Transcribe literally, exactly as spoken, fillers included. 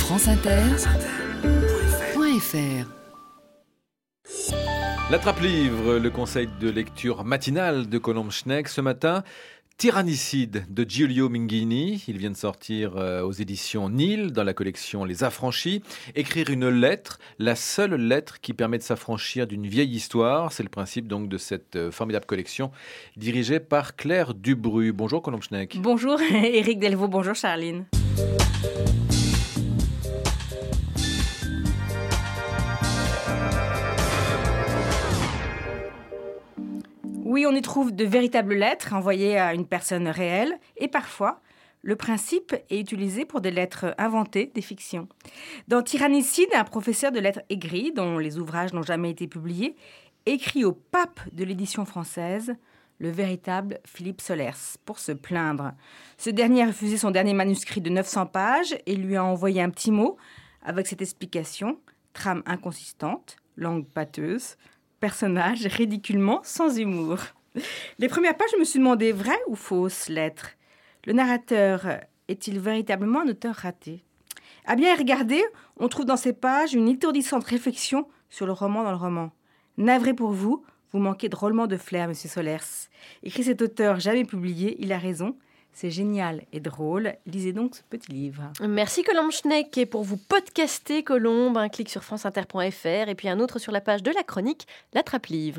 franceinter.fr. L'Attrape-Livre, le conseil de lecture matinal de Colombe Schneck. Ce matin, Tyrannicide de Giulio Minghini. Il vient de sortir aux éditions Nil, dans la collection Les Affranchis. Écrire une lettre, la seule lettre qui permet de s'affranchir d'une vieille histoire. C'est le principe donc de cette formidable collection dirigée par Claire Dubru. Bonjour Colombe Schneck. Bonjour Éric Delvaux, bonjour Charline. Oui, on y trouve de véritables lettres envoyées à une personne réelle et parfois, le principe est utilisé pour des lettres inventées, des fictions. Dans Tyrannicide, un professeur de lettres aigries, dont les ouvrages n'ont jamais été publiés, écrit au pape de l'édition française, le véritable Philippe Solers, pour se plaindre. Ce dernier a refusé son dernier manuscrit de neuf cents pages et lui a envoyé un petit mot avec cette explication, trame inconsistante, langue pâteuse, personnage ridiculement sans humour. Les premières pages, je me suis demandé, vraie ou fausse lettre ? Le narrateur est-il véritablement un auteur raté ? À bien y regarder, on trouve dans ces pages une étourdissante réflexion sur le roman dans le roman. Navré pour vous, vous manquez drôlement de flair, monsieur Solers. Écrit cet auteur jamais publié, il a raison. C'est génial et drôle. Lisez donc ce petit livre. Merci Colombe Schneck. Et pour vous podcaster Colombe, un clic sur franceinter point f r et puis un autre sur la page de la chronique L'Attrape-Livre.